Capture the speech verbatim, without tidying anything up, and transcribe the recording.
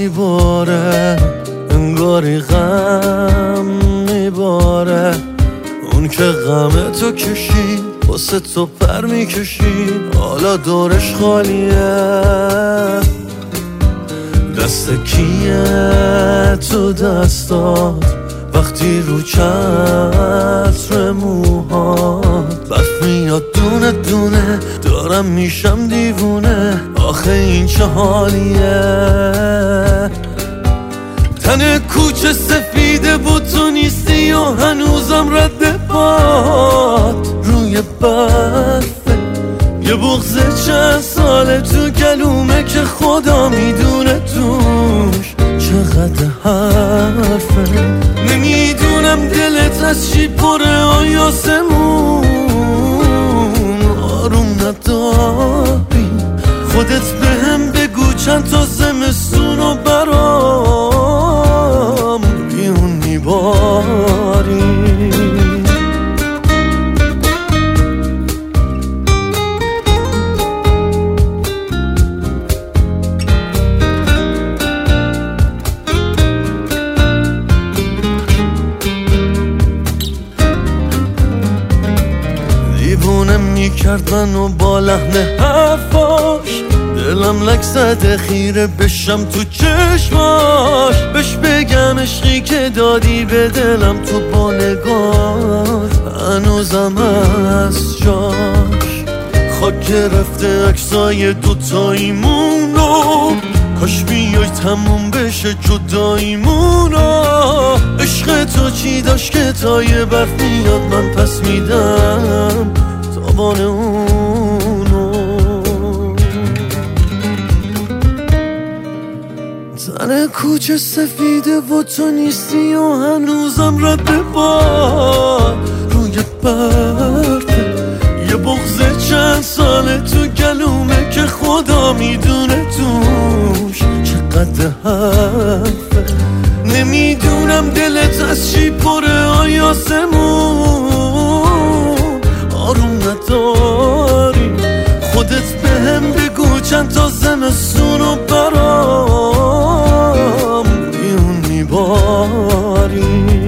میباره، انگاری غم میباره. اون که غم تو کشید واسه تو پر میکشید، حالا دورش خالیه. دست کیه تو دستات وقتی رو چتر موهات برف میاد دونه دونه، دارم میشم دیوونه. آخه این چه حالیه؟ تن کوچه سفیده بود تو نیستی و هنوزم رد پات روی برفه. یه بغض چند ساله تو گلومه که خدا میدونه توش چقدر حرفه. نمیدونم دلت از چی پره آیاسمون، آروم نداری. خودت بهم بگو چند تا زمستون و برام بیون میباری. دیوونه میکرد منو با لحن حرفاش، دلم لک زده خیره بشم تو چشماش. بهش بگم عشقی که دادی به دلم تو با نگاه هنوزم از جاش. خاک گرفته عکسای دوتاییمونو، کاش بیای تموم بشه جداییمونو. عشق تو چی داشت که تا یه برف میاد من پس میدم تابان اونو. تن کوچه سفیده و تو نیستی و هنوزم رد باد روی برفه. یه بغض چند ساله تو گلومه که خدا میدونه توش چقدر حرفه. نمیدونم دلت از چی پره آیاسمون، آروم نداری. خودت بهم بگو چند تا زمستون و برام بیون میباری.